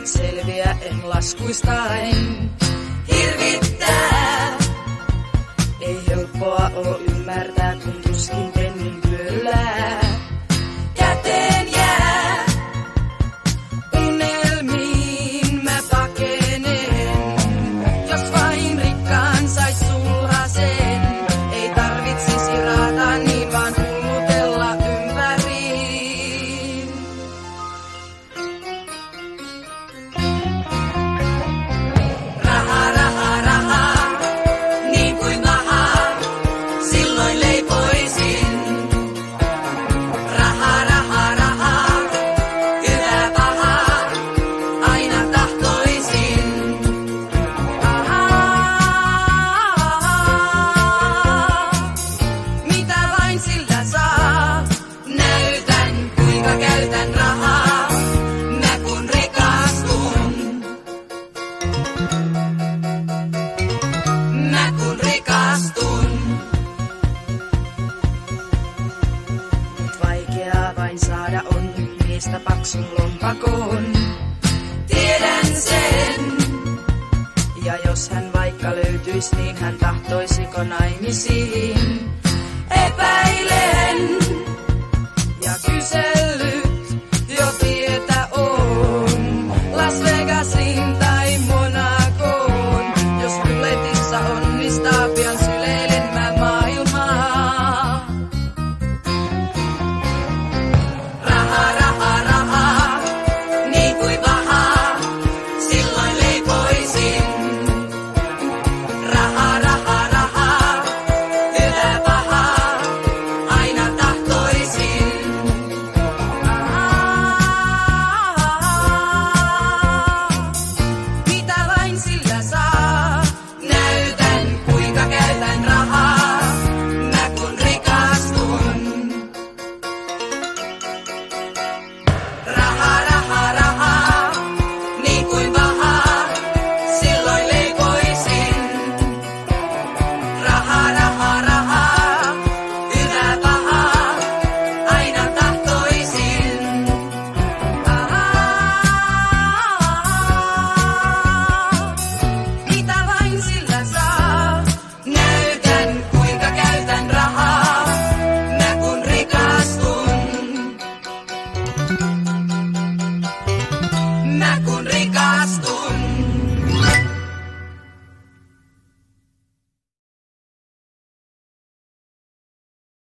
selviä en laskuistain. Hirvittää, ei helppoa oo ymmärtää, kun tuskin pennin pyöllää. Käteen jää, unelmiin mä pakenen. Jos vain rikkaan sais sulhasen, ei tarvitsisi raata niin vaan hullutella ympäriin. Raha, raha, raha, niin kuin maha, silloin leipoisin. Raha, raha, raha, hyvä paha, aina tahtoisin. Mitä vain sillä saa, näytän kuinka käytän rahaa, mä kun rikastun. Mä kun rikastun. Mut vaikeaa vain saada on miestä paksun lompakon. Tiedän sen. Ja jos hän vaikka löytyis, niin hän tahtoisiko naimisiin. Epäilen ja kyselen.